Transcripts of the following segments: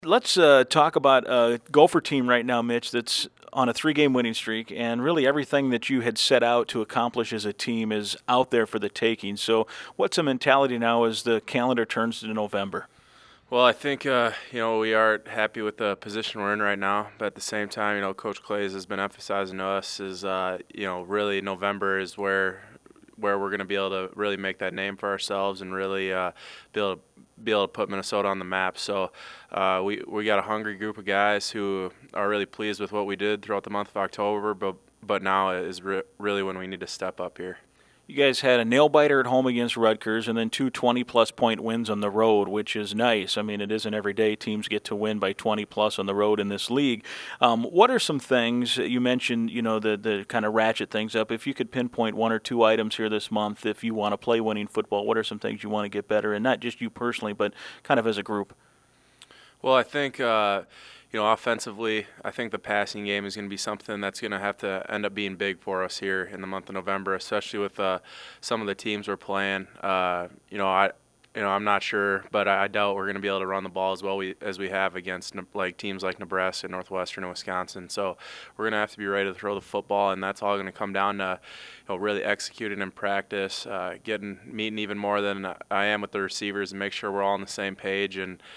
Let's talk about a Gopher team right now, Mitch, that's on a 3-game winning streak, and really everything that you had set out to accomplish as a team is out there for the taking. So, what's the mentality now as the calendar turns to November? Well, I think we are happy with the position we're in right now, but at the same time, Coach Clays has been emphasizing to us is really November is where we're going to be able to really make that name for ourselves and really be able to put Minnesota on the map. So we got a hungry group of guys who are really pleased with what we did throughout the month of October, but now is really when we need to step up here. You guys had a nail biter at home against Rutgers and then two 20-plus point wins on the road, which is nice. I mean, it isn't every day teams get to win by 20-plus on the road in this league. What are some things, you mentioned, the kind of ratchet things up. If you could pinpoint one or two items here this month, if you want to play winning football, what are some things you want to get better in, not just you personally, but kind of as a group? Well, I think offensively, I think the passing game is going to be something that's going to have to end up being big for us here in the month of November, especially with some of the teams we're playing. I'm not sure, but I doubt we're going to be able to run the ball as well as we have against teams like Nebraska, Northwestern, and Wisconsin. So we're going to have to be ready to throw the football, and that's all going to come down to really executing in practice, meeting even more than I am with the receivers, and make sure we're all on the same page.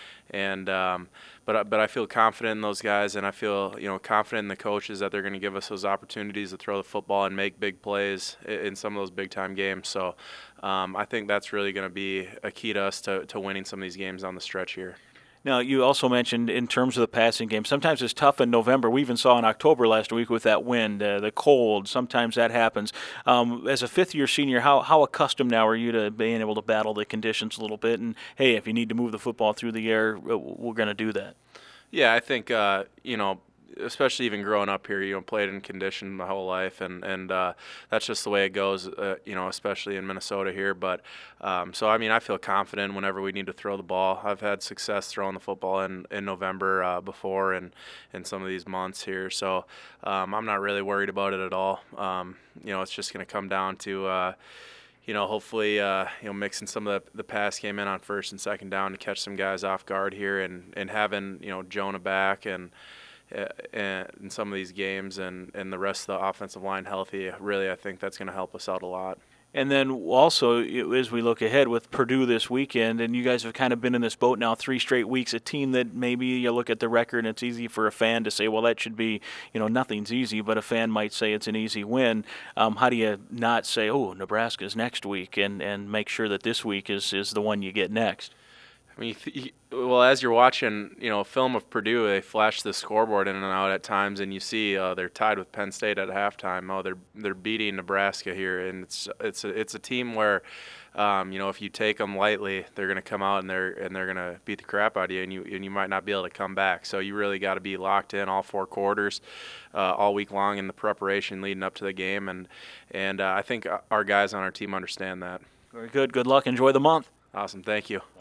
But I feel confident in those guys, and I feel confident in the coaches that they're going to give us those opportunities to throw the football and make big plays in some of those big time games. So I think that's really going to be a key to us to winning some of these games on the stretch here. Now, you also mentioned in terms of the passing game, sometimes it's tough in November. We even saw in October last week with that wind, the cold. Sometimes that happens. As a fifth-year senior, how accustomed now are you to being able to battle the conditions a little bit? And, hey, if you need to move the football through the air, we're going to do that. Yeah, I think, especially even growing up here, played in condition my whole life, and that's just the way it goes, especially in Minnesota here. But I feel confident whenever we need to throw the ball. I've had success throwing the football in November before and in some of these months here, so I'm not really worried about it at all. It's just going to come down to hopefully, mixing some of the pass game in on first and second down to catch some guys off guard here, and having Jonah back and in some of these games and the rest of the offensive line healthy. Really, I think that's going to help us out a lot. And then also, as we look ahead with Purdue this weekend, and you guys have kind of been in this boat now 3 straight weeks, a team that maybe you look at the record and it's easy for a fan to say, well, that should be, nothing's easy, but a fan might say it's an easy win. How do you not say, oh, Nebraska's next week, and make sure that this week is the one you get next? I mean, as you're watching, film of Purdue, they flash the scoreboard in and out at times, and you see they're tied with Penn State at halftime. Oh, they're beating Nebraska here, and it's a team where, if you take them lightly, they're going to come out and they're going to beat the crap out of you, and you might not be able to come back. So you really got to be locked in all 4 quarters, all week long in the preparation leading up to the game, and I think our guys on our team understand that. Very good. Good luck. Enjoy the month. Awesome. Thank you.